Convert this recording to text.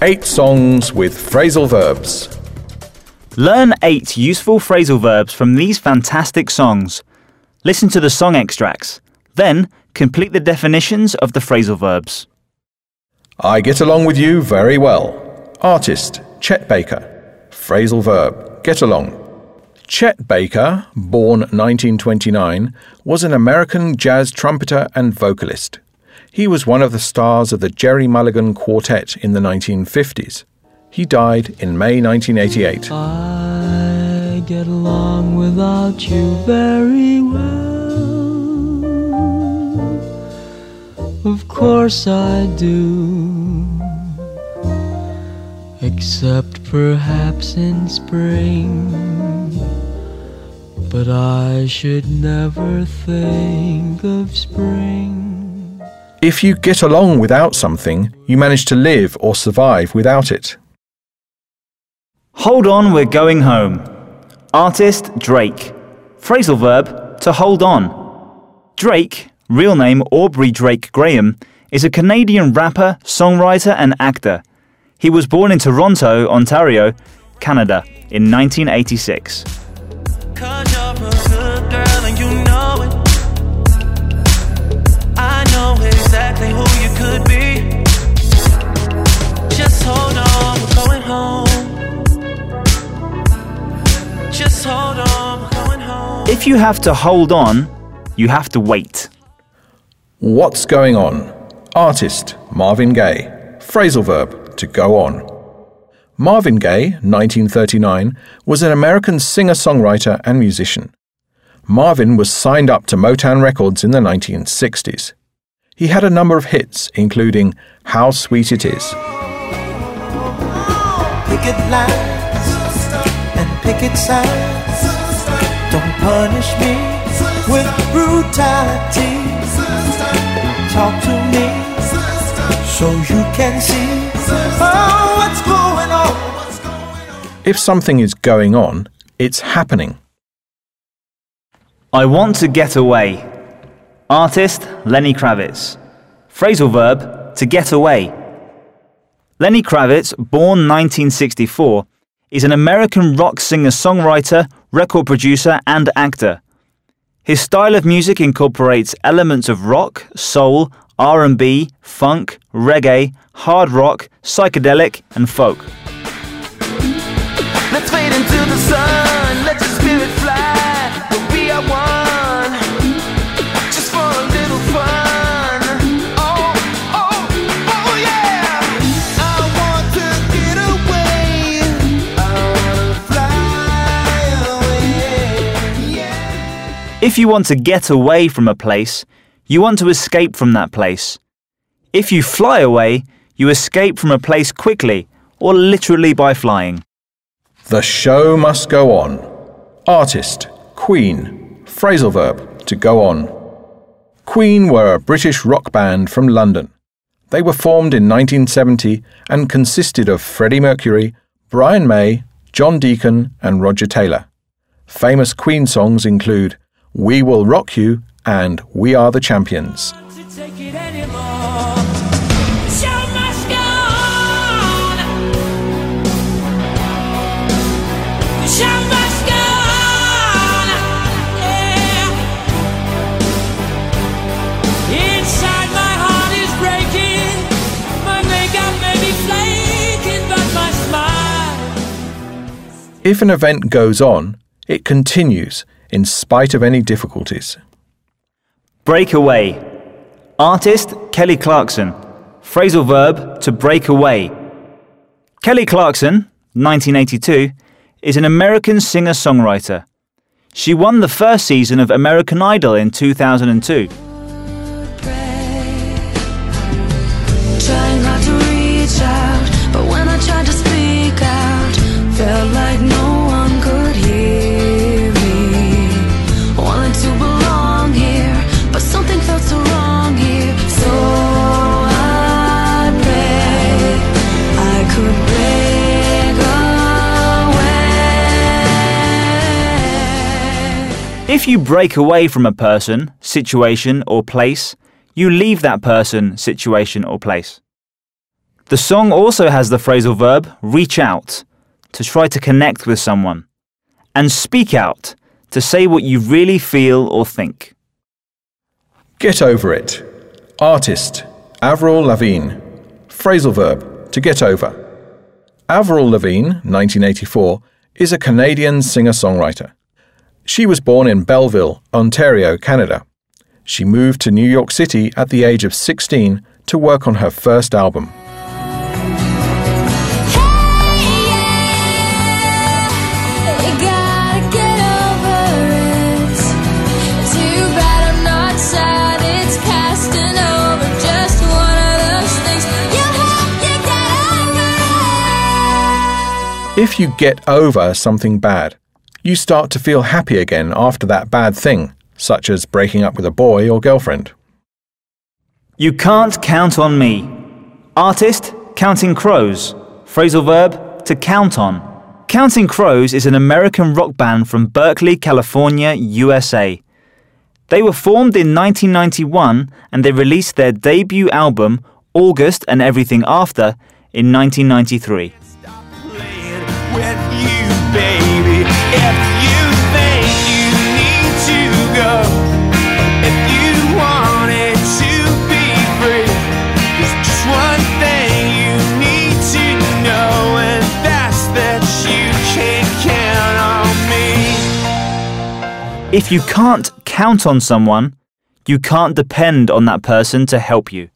8 songs with phrasal verbs. Learn 8 useful phrasal verbs from these fantastic songs. Listen to the song extracts. Then, complete the definitions of the phrasal verbs. I get along with you very well. Artist, Chet Baker. Phrasal verb, get along. Chet Baker, born 1929, was an American jazz trumpeter and vocalist. He was one of the stars of the Jerry Mulligan Quartet in the 1950s. He died in May 1988. I get along without you very well. Of course I do. Except perhaps in spring. But I should never think of spring. If you get along without something, you manage to live or survive without it. Hold on, we're going home. Artist, Drake. Phrasal verb, to hold on. Drake, real name Aubrey Drake Graham, is a Canadian rapper, songwriter and actor. He was born in Toronto, Ontario, Canada, in 1986. Exactly who you could be. Just hold on, we're going home. Just hold on, we're going home. If you have to hold on, you have to wait. What's going on? Artist, Marvin Gaye. Phrasal verb, to go on. Marvin Gaye, 1939, was an American singer-songwriter and musician. Marvin was signed up to Motown Records in the 1960s. He had a number of hits, including How Sweet It Is. Picket lines and picket signs. Don't punish me with brutality. Talk to me so you can see what's going on. If something is going on, it's happening. I want to get away. Artist, Lenny Kravitz. Phrasal verb, to get away. Lenny Kravitz, born 1964, is an American rock singer-songwriter, record producer and actor. His style of music incorporates elements of rock, soul, R&B, funk, reggae, hard rock, psychedelic and folk. Let's fade into the sun, let your spirit fly, we are one. If you want to get away from a place, you want to escape from that place. If you fly away, you escape from a place quickly, or literally by flying. The show must go on. Artist, Queen. Phrasal verb, to go on. Queen were a British rock band from London. They were formed in 1970 and consisted of Freddie Mercury, Brian May, John Deacon and Roger Taylor. Famous Queen songs include We Will Rock You and We Are the Champions. If an event goes on, it continues in spite of any difficulties. Break away. Artist, Kelly Clarkson. Phrasal verb, to break away. Kelly Clarkson, 1982, is an American singer-songwriter. She won the first season of American Idol in 2002. Trying not to reach out, but when I tried to speak out, felt like no one could hear me. Wanted to belong here, but something felt so wrong here. So I prayed I could break away. If you break away from a person, situation or place, you leave that person, situation or place. The song also has the phrasal verb reach out, to try to connect with someone, and speak out, to say what you really feel or think. Get over it. Artist, Avril Lavigne. Phrasal verb, to get over. Avril Lavigne, 1984, is a Canadian singer-songwriter. She was born in Belleville, Ontario, Canada. She moved to New York City at the age of 16 to work on her first album. If you get over something bad, you start to feel happy again after that bad thing, such as breaking up with a boy or girlfriend. You can't count on me. Artist, Counting Crows. Phrasal verb, to count on. Counting Crows is an American rock band from Berkeley, California, USA. They were formed in 1991 and they released their debut album, August and Everything After, in 1993. With you, baby. If you think you need to go, if you wanted to be free, there's just one thing you need to know, and that's that you can't count on me. If you can't count on someone, you can't depend on that person to help you.